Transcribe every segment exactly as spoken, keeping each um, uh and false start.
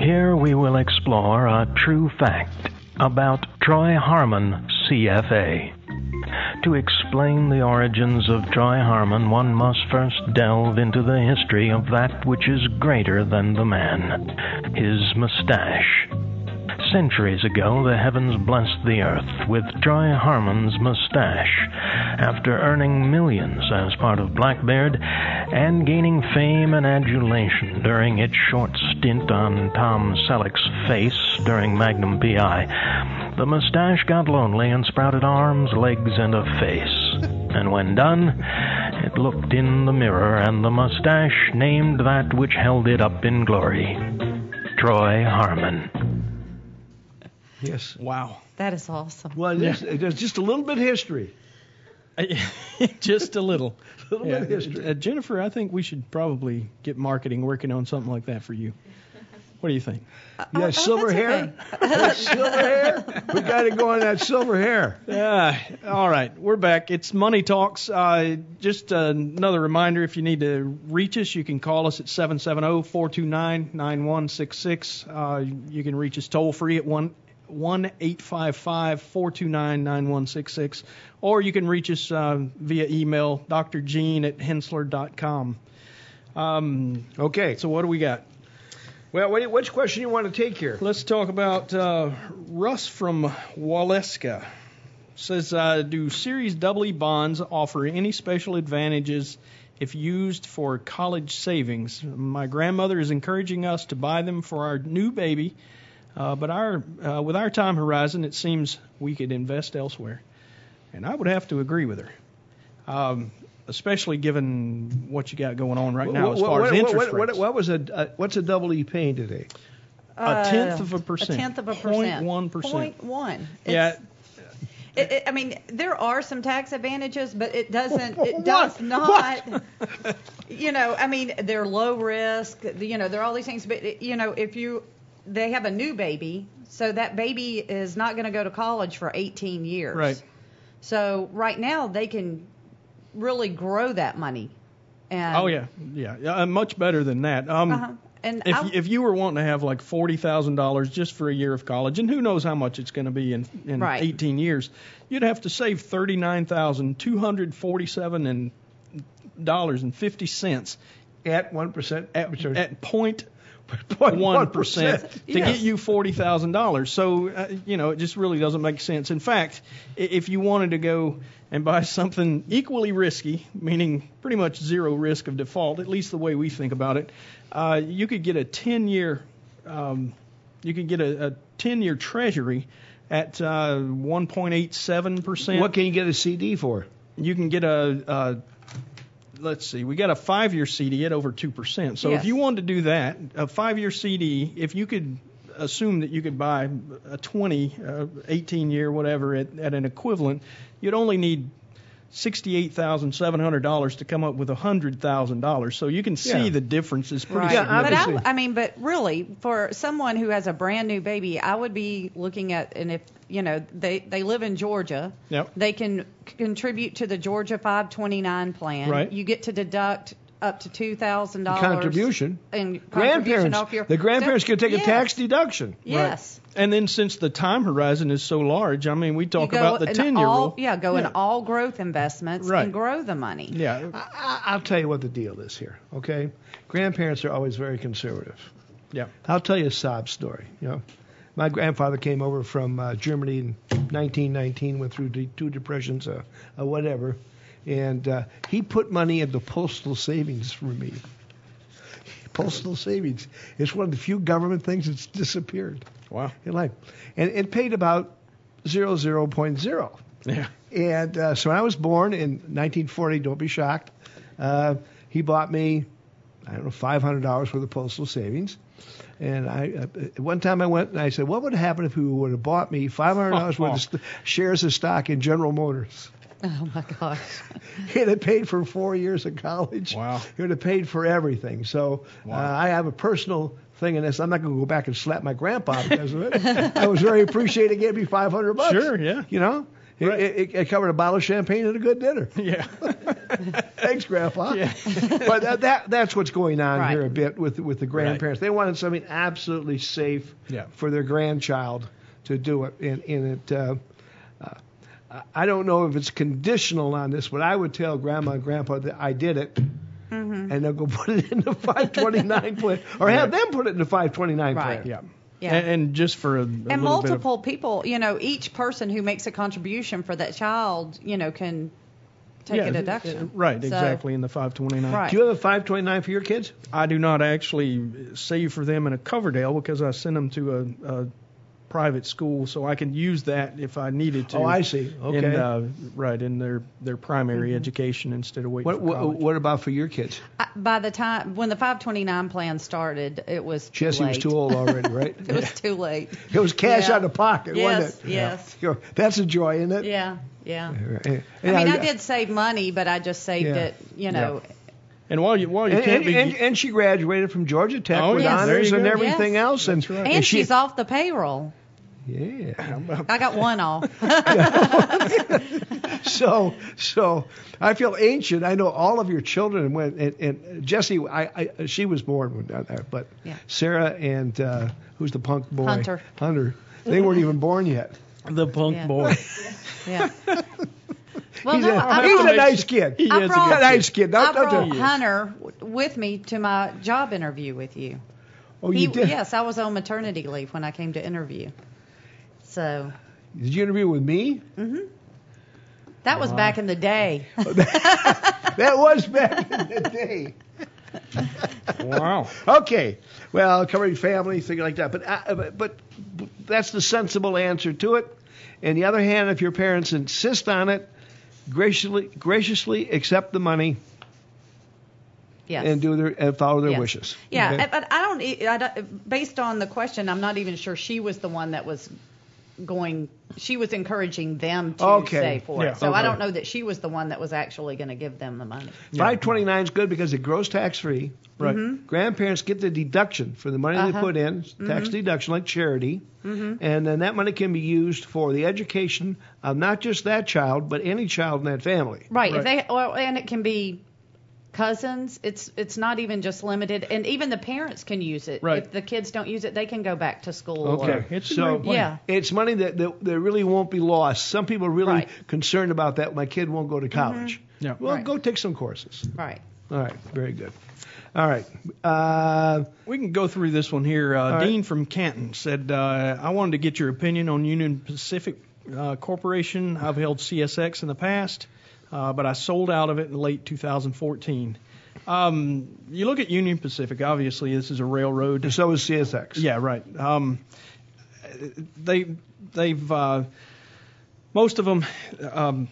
Here we will explore a true fact about Troy Harmon, C F A. To explain the origins of Troy Harmon, one must first delve into the history of that which is greater than the man, his mustache. Centuries ago, the heavens blessed the earth with Troy Harmon's mustache. After earning millions as part of Blackbeard and gaining fame and adulation during its short stint on Tom Selleck's Face during Magnum P I, the mustache got lonely and sprouted arms, legs, and a face. And when done, it looked in the mirror, and the mustache named that which held it up in glory: Troy Harmon. Yes. Wow. That is awesome. Well, there's, there's just a little bit of history. Just a little. A little yeah. bit of history. Uh, Jennifer, I think we should probably get marketing working on something like that for you. What do you think? Uh, You got oh, silver that's hair? okay. That silver hair? We got to go on that silver hair. Yeah. All right. We're back. It's Money Talks. Uh, just uh, another reminder, if you need to reach us, you can call us at seven seven zero, four two nine, nine one six six. Uh, you can reach us toll free at one eight five five, four two nine, nine one six six. Or you can reach us uh, via email, d r gene at hensler dot com. Um, Okay. so what do we got? Well, what, which question you want to take here? Let's talk about uh, Russ from Waleska. Says, uh, do Series double E bonds offer any special advantages if used for college savings? My grandmother is encouraging us to buy them for our new baby, uh, but our uh, with our time horizon, it seems we could invest elsewhere. And I would have to agree with her, um, especially given what you got going on right now what, as far what, as interest what, what, rates. what was a uh, what's a double E paying today? A tenth of a percent. A tenth of a percent. Point one percent. Point one. Yeah. It, it, I mean, there are some tax advantages, but it doesn't. It What? does not. What? You know, I mean, they're low risk. You know, they're all these things. But you know, if you, they have a new baby, so that baby is not going to go to college for eighteen years. Right. So right now they can really grow that money. And, Oh yeah, yeah, yeah, uh, much better than that. Um, Uh-huh. And if I, if you were wanting to have like forty thousand dollars just for a year of college, and who knows how much it's going to be in in Right. eighteen years, you'd have to save thirty nine thousand two hundred forty seven and dollars and fifty cents At one percent at at point point one percent to Yes. get you forty thousand dollars. So uh, you know, it just really doesn't make sense. In fact, i- if you wanted to go and buy something equally risky, meaning pretty much zero risk of default, at least the way we think about it, uh, you could get a ten year, um, you could get a, a ten year Treasury at uh, one point eight seven percent. What can you get a C D for? You can get a, a let's see, we got a five-year C D at over two percent. So Yes. if you wanted to do that, a five-year C D, if you could assume that you could buy a twenty, uh, eighteen-year, whatever, at, at an equivalent, you'd only need sixty-eight thousand seven hundred dollars to come up with one hundred thousand dollars. So you can see Yeah. the difference is pretty Right. Yeah, but significant. I, I mean, but really, for someone who has a brand new baby, I would be looking at, and if you know they they live in Georgia, Yep. they can c- contribute to the Georgia five twenty-nine plan. Right. You get to deduct up to two thousand dollars Contribution. and contribution Grandparents. off your The grandparents can take yes. a tax deduction. Yes. And then since the time horizon is so large, I mean, we talk You go about the in ten-year all, rule. Yeah, go Yeah. in all growth investments Right. and grow the money. Yeah. I, I- I'll tell you what the deal is here, okay? Grandparents are always very conservative. Yeah. I'll tell you a sob story. You know, my grandfather came over from uh, Germany in nineteen nineteen, went through de- two depressions, uh, uh, whatever, and uh, he put money into postal savings for me. Postal savings. It's one of the few government things that's disappeared Wow. in life, and it paid about zero zero point zero. Yeah. And uh, so when I was born in nineteen forty, don't be shocked, uh, he bought me, I don't know, five hundred dollars worth of postal savings. And I, uh, one time I went and I said, what would happen if he would have bought me five hundred dollars worth of st- shares of stock in General Motors? Oh my gosh. He'd have paid for four years of college. Wow. He would have paid for everything. So Wow. uh, I have a personal thing in this. I'm not going to go back and slap my grandpa because of it. I was very appreciative. He gave me five hundred bucks. Sure, yeah. You know? It, Right. it, it covered a bottle of champagne and a good dinner. Yeah. Thanks, Grandpa. Yeah. But that, that that's what's going on Right. here a bit with with the grandparents. They wanted something absolutely safe Yeah. for their grandchild to do it, and, and it. Uh, uh, I don't know if it's conditional on this, but I would tell Grandma and Grandpa that I did it, Mm-hmm. and they'll go put it in the five twenty-nine plan, or have them put it in the five twenty-nine Right. plan. Yeah. Yeah. And, and just for a, a And little multiple people, you know, each person who makes a contribution for that child, you know, can take bit of, a yeah, deduction. Right, So- exactly, in the five twenty-nine. Right. Do you have a five twenty-nine for your kids? I do not actually save for them in a Coverdale because I send them to a, a private school, so I can use that if I needed to. Oh, I see. Okay. In, uh, right, in their, their primary education instead of waiting What, for what college. what about for your kids? I, by the time when the five twenty-nine plan started, it was too Jesse late. was too old already, right? It was too late. It was cash Yeah. out of pocket, Yes, wasn't it? yes. You know, that's a joy, isn't it? Yeah, yeah. Yeah. I mean, I did save money, but I just saved Yeah. it, you know. And while you while you And, can't and, be and, and she graduated from Georgia Tech Oh, with yes. There honors you and go. everything Yes. else. And, That's right. And she, she's off the payroll. Yeah. I got one off. So, so I feel ancient. I know all of your children. When and, and Jesse, I, I she was born when that, but Yeah. Sarah and uh, who's the punk boy? Hunter. Hunter. They weren't even born yet. the punk Yeah. boy. Yeah. Well, he's no, a, I he's brought, a nice kid. He I is a brought- good a nice kid. Don't, I don't brought do- Hunter w- with me to my job interview with you. Oh, He, you did? yes, I was on maternity leave when I came to interview. So Did you interview with me? that was back in the day. That was back in the day. Wow. Okay. Well, covering family, thing like that. But, uh, but but that's the sensible answer to it. On the other hand, if your parents insist on it, graciously graciously accept the money Yes. and do their and follow their Yes. wishes. Yeah, Okay? but I don't, e- I don't. Based on the question, I'm not even sure she was the one that was going. She was encouraging them to Okay. save for Yeah, it. So I okay. don't know that she was the one that was actually going to give them the money. five twenty-nine is good because it grows tax free. Right. Mm-hmm. Grandparents get the deduction for the money they Uh-huh. put in, tax deduction like charity, Mm-hmm. and then that money can be used for the education of not just that child, but any child in that family. Right. If they, well, and it can be cousins. It's it's not even just limited, and even the parents can use it. Right. If the kids don't use it, they can go back to school. Okay, Or, It's a so great plan. yeah. it's money that, that that really won't be lost. Some people are really Right. concerned about that. My kid won't go to college. Yeah. Well, Right. go take some courses. Right. All right, very good. All right. Uh, We can go through this one here. Uh, right. Dean from Canton said, uh, I wanted to get your opinion on Union Pacific uh, Corporation. I've held C S X in the past, uh, but I sold out of it in late two thousand fourteen. Um, you look at Union Pacific, obviously this is a railroad. so is C S X. Yeah, right. Um, they, they've, uh, most of them um,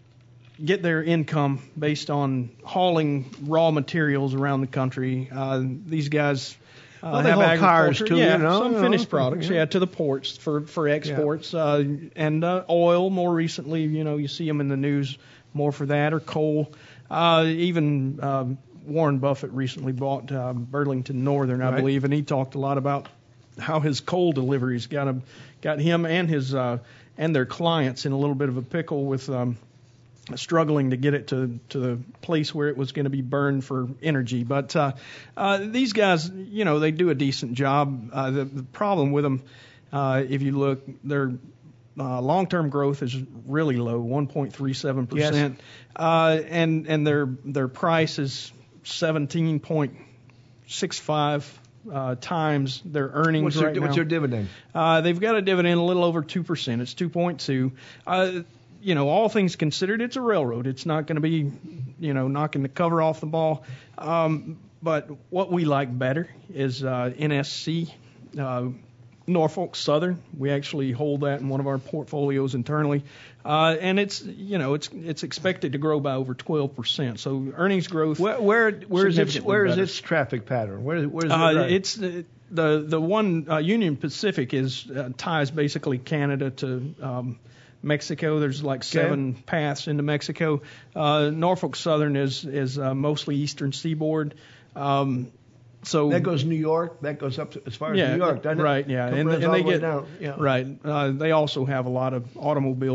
get their income based on hauling raw materials around the country. Uh, these guys uh, Well, they have haul cars, agriculture, too, yeah, you know, some you know, finished products, yeah. yeah, to the ports for for exports, uh, and uh, oil. More recently, you know, you see them in the news more for that, or coal. Uh, even um, Warren Buffett recently bought uh, Burlington Northern, I Right. believe, and he talked a lot about how his coal deliveries got him, got him and his uh, and their clients in a little bit of a pickle with um, struggling to get it to, to the place where it was going to be burned for energy. But uh, uh, these guys, you know, they do a decent job. Uh, the, the problem with them, uh, if you look, their uh, long-term growth is really low, one point three seven percent, uh, and and their their price is seventeen point six five uh, times their earnings What's their, right what's now. their dividend? Uh, they've got a dividend a little over two percent. It's two point two. Uh, you know, all things considered, it's a railroad. It's not going to be, you know, knocking the cover off the ball. Um, but what we like better is uh, N S C, uh, Norfolk Southern. We actually hold that in one of our portfolios internally. Uh, and it's, you know, it's it's expected to grow by over twelve percent. So earnings growth. Where where where is its Significantly where is better. its traffic pattern? Where where is it? Uh, right? it's the the, the one uh, Union Pacific is uh, ties basically Canada to um, Mexico. There's like seven paths into Mexico. Uh, Norfolk Southern is is uh, mostly Eastern Seaboard. Um, so that goes New York. That goes up to, as far as yeah, New York, doesn't it? right, yeah, Come and, runs and all they the way get down. Yeah. right. Uh, they also have a lot of automobile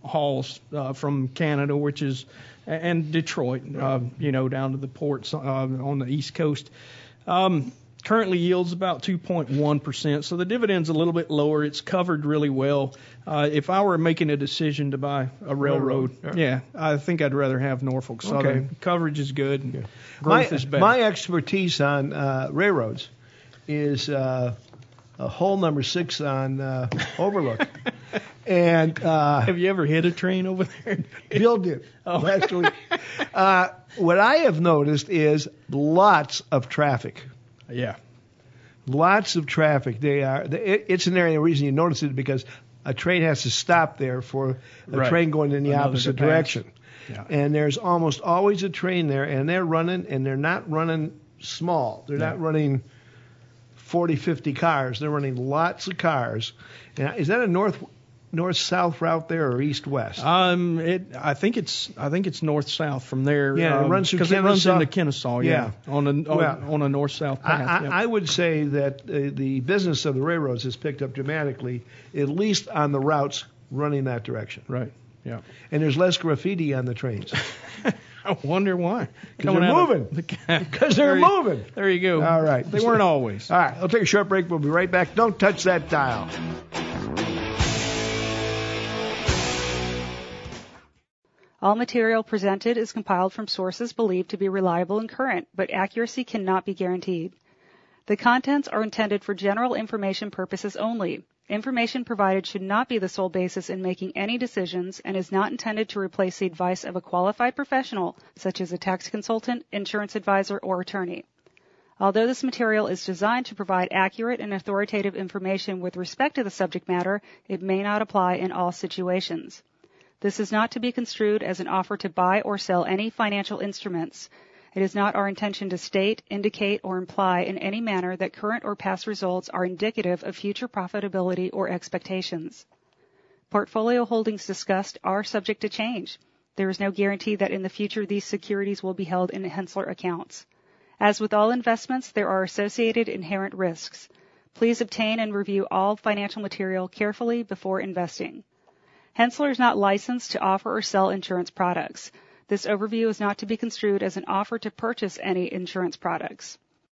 hauls uh, from Canada, which is and Detroit, uh, you know, down to the ports uh, on the East Coast. Um, currently yields about two point one percent, so the dividend's a little bit lower. It's covered really well. Uh, if I were making a decision to buy a railroad, Railroad, yeah, I think I'd rather have Norfolk Southern. Okay. Coverage is good. And Yeah. growth My, is better. my expertise on uh, railroads is uh, a hole number six on uh, Overlook. And uh, have you ever hit a train over there? Bill did Oh. last week. Uh, what I have noticed is lots of traffic. Yeah. Lots of traffic. They are. It, it's an area. The reason you notice it because a train has to stop there for a Right. train going in the Another opposite to pass. direction. Yeah. And there's almost always a train there, and they're running, and they're not running small. They're not running forty, fifty cars. They're running lots of cars. And is that a north, north-south route there, or east-west? Um, it. I think it's. I think it's north south from there. Yeah, it um, runs through because it runs Kennesaw. into Kennesaw. Yeah, on a on, Well, on a north south I, path. I, yep. I would say that uh, the business of the railroads has picked up dramatically, at least on the routes running that direction. Right. Yeah. And there's less graffiti on the trains. I wonder why. Because Coming they're out of moving. the- Because they're There you- moving. There you go. All right. They weren't always. All right, I'll take a short break. We'll be right back. Don't touch that dial. All material presented is compiled from sources believed to be reliable and current, but accuracy cannot be guaranteed. The contents are intended for general information purposes only. Information provided should not be the sole basis in making any decisions and is not intended to replace the advice of a qualified professional, such as a tax consultant, insurance advisor, or attorney. Although this material is designed to provide accurate and authoritative information with respect to the subject matter, it may not apply in all situations. This is not to be construed as an offer to buy or sell any financial instruments. It is not our intention to state, indicate, or imply in any manner that current or past results are indicative of future profitability or expectations. Portfolio holdings discussed are subject to change. There is no guarantee that in the future these securities will be held in Hensler accounts. As with all investments, there are associated inherent risks. Please obtain and review all financial material carefully before investing. Hensler is not licensed to offer or sell insurance products. This overview is not to be construed as an offer to purchase any insurance products.